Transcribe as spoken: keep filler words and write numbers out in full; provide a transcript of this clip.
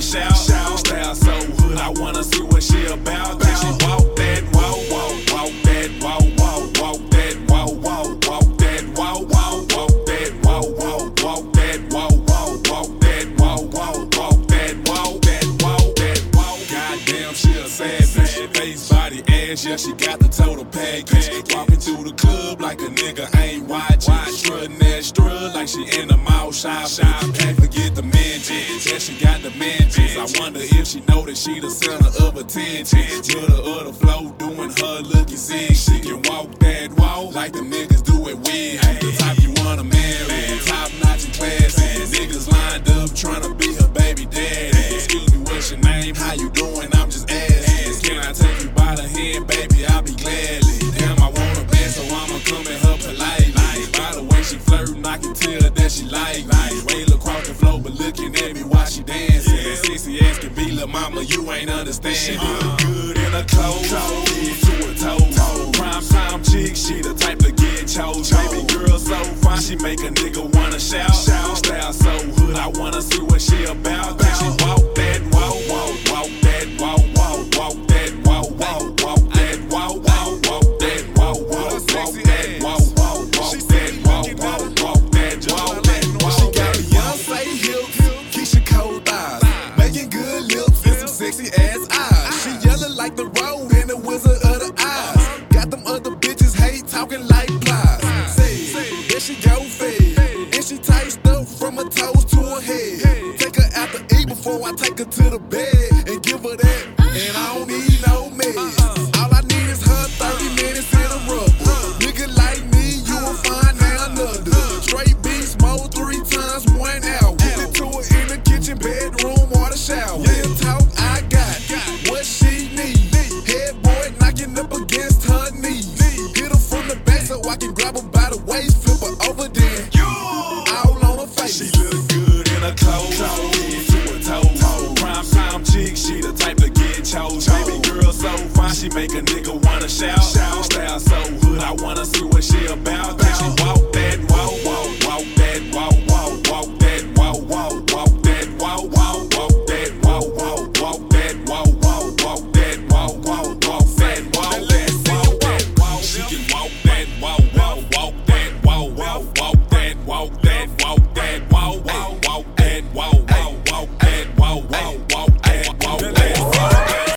shout. Style so hood, I wanna see what she about. Then she walk that walk, walk, walk that walk, walk, walk that walk, walk, walk that walk, walk, walk that walk, walk, walk that walk, walk, walk that walk, walk, walk that walk, that walk, that walk. Goddamn, she a savage. Face, body, ass, yeah, she got the total package. Walking through the club like a nigga ain't watching. Strutting that strut like she in the mouth shop. Can't forget the mentions, yeah, she got the mentions. I wonder if she know that she the center of attention. Middle of the flow, doing her looking sick. She can walk that walk like the niggas do it with. The type you wanna marry, top notch and classy. Niggas lined up trying to be her baby daddy. Excuse me, what's your name? How you doing? I'm just asking. Can I take you by the hand, baby? I'll be gladly. Damn, I want her bad, so I'ma come at her politely. By the way she flirtin', I can tell that she like me. Wail across the floor, but looking at me while she dancing. Sexy ass can be, lil' mama, you ain't understand. She look good in her clothes, head to her toes. Prime time chick, she the type to get chose. Baby girl so fine, she make a nigga wanna shout. Style so hood, I wanna see what she about. Then she walk that walk, walk, walk that walk, walk, walk that walk, walk, walk that walk, walk, walk that walk, walk, walk that walk, walk, walk that walk, walk, walk that walk, that walk. She got Beyonce hips, Keisha Cole thighs, making good lips and some sexy ass eyes. She yellow like the road and the Wizard of the Eyes. Got them other bitches hate talking like flies. Say, there she go fed, and she tight stuff from her toes to her head. Take her out to eat before I take her to the bed and give her that. And I don't need no meds. All I need is her thirty minutes in a rubber. Nigga like me, you will find now another. Straight beats, mode three times, one hour. Get it to her in the kitchen, bedroom, or the shower. Real talk, I got what she need. Head boy knocking up against her knees. Hit her from the back so I can grab her by the waist, flip her over then. All on her face. She look good in her clothes, head to her toes. Prime time chick, she the type to get chose. Baby girl so fine, she make a nigga wanna shout. Style so hood, I wanna see what she about. Then she walk that walk, walk, walk that walk, walk, walk that walk, walk, walk that walk, walk, walk that walk, walk, walk that walk, walk, walk that walk, walk, walk that walk, that walk, that walk. She can walk that walk, walk, walk that walk, walk, walk that walk, that walk, that walk, walk, walk that walk, walk, walk that walk, walk.